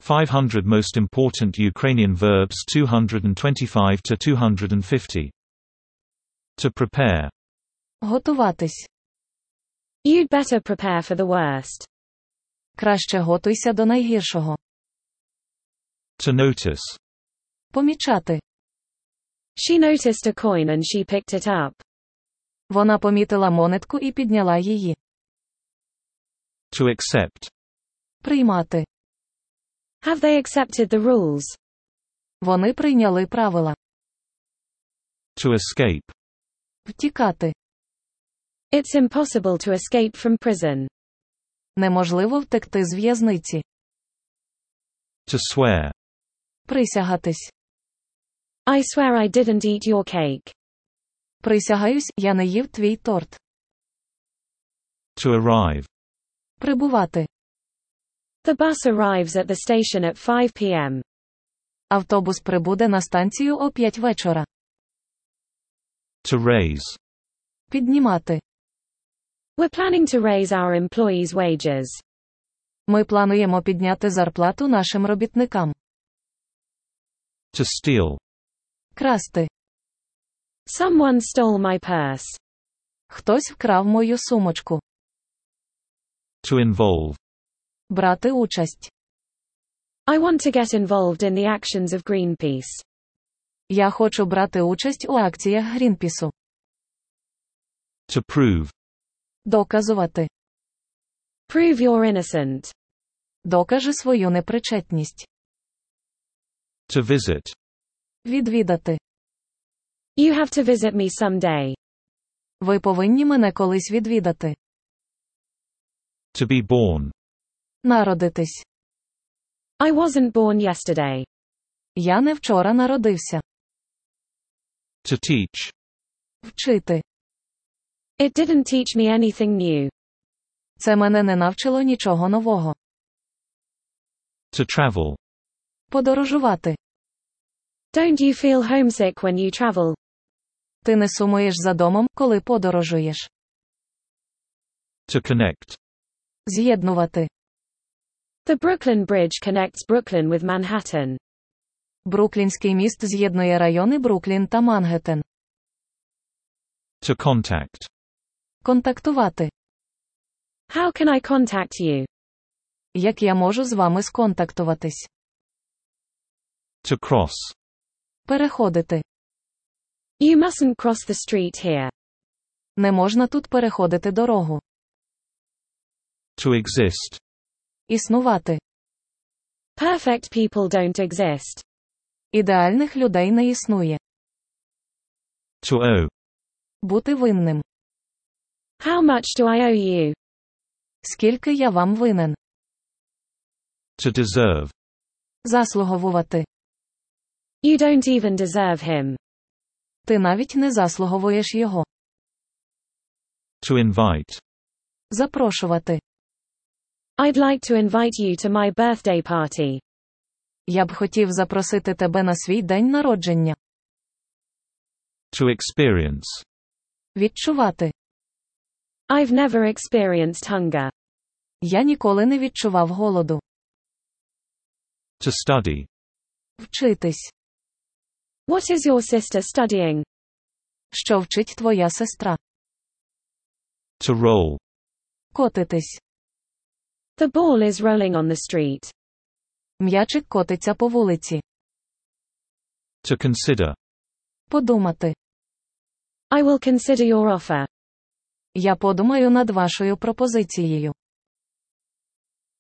500 most important Ukrainian verbs 225 to 250. To prepare. Готуватись. You'd better prepare for the worst. Краще готуйся до найгіршого. To notice. Помічати. She noticed a coin and she picked it up. Вона помітила монетку і підняла її. To accept. Приймати. Have they accepted the rules? Вони прийняли правила. To escape. Втікати. It's impossible to escape from prison. Неможливо втекти з в'язниці. To swear. Присягатись. I swear I didn't eat your cake. Присягаюсь, я не їв твій торт. To arrive. Прибувати. The bus arrives at the station at 5 p.m. Автобус прибуде на станцію о 5 вечора. To raise. Піднімати. We're planning to raise our employees' wages. Ми плануємо підняти зарплату нашим робітникам. To steal. Красти. Someone stole my purse. Хтось вкрав мою сумочку. To involve. Брати участь. I want to get involved in the actions of Greenpeace. Я хочу брати участь у акціях Грінпісу. To prove. Доказувати. Prove you're innocent. Докажи свою непричетність. To visit. Відвідати. You have to visit me someday. Ви повинні мене колись відвідати. To be born. Народитись. I wasn't born yesterday. Я не вчора народився. To teach. Вчити. It didn't teach me anything new. Це мене не навчило нічого нового. To travel. Подорожувати. Don't you feel homesick when you travel? Ти не сумуєш за домом, коли подорожуєш. To connect. З'єднувати. The Brooklyn Bridge connects Brooklyn with Manhattan. Бруклінський міст з'єднує райони Бруклін та Мангеттен. To contact. Контактувати. How can I contact you? Як я можу з вами сконтактуватись? To cross. Переходити. You mustn't cross the street here. Не можна тут переходити дорогу. To exist. Існувати. Perfect people don't exist. Ідеальних людей не існує. To owe. Бути винним. How much do I owe you? Скільки я вам винен? To deserve. Заслуговувати. You don't even deserve him. Ти навіть не заслуговуєш його. To invite. Запрошувати. I'd like to invite you to my birthday party. Я б хотів запросити тебе на свій день народження. To experience. Відчувати. I've never experienced hunger. Я ніколи не відчував голоду. To study. Вчитись. What is your sister studying? Що вчить твоя сестра? To roll. Котитись. The ball is rolling on the street. М'ячик котиться по вулиці. To consider. Подумати. I will consider your offer. Я подумаю над вашою пропозицією.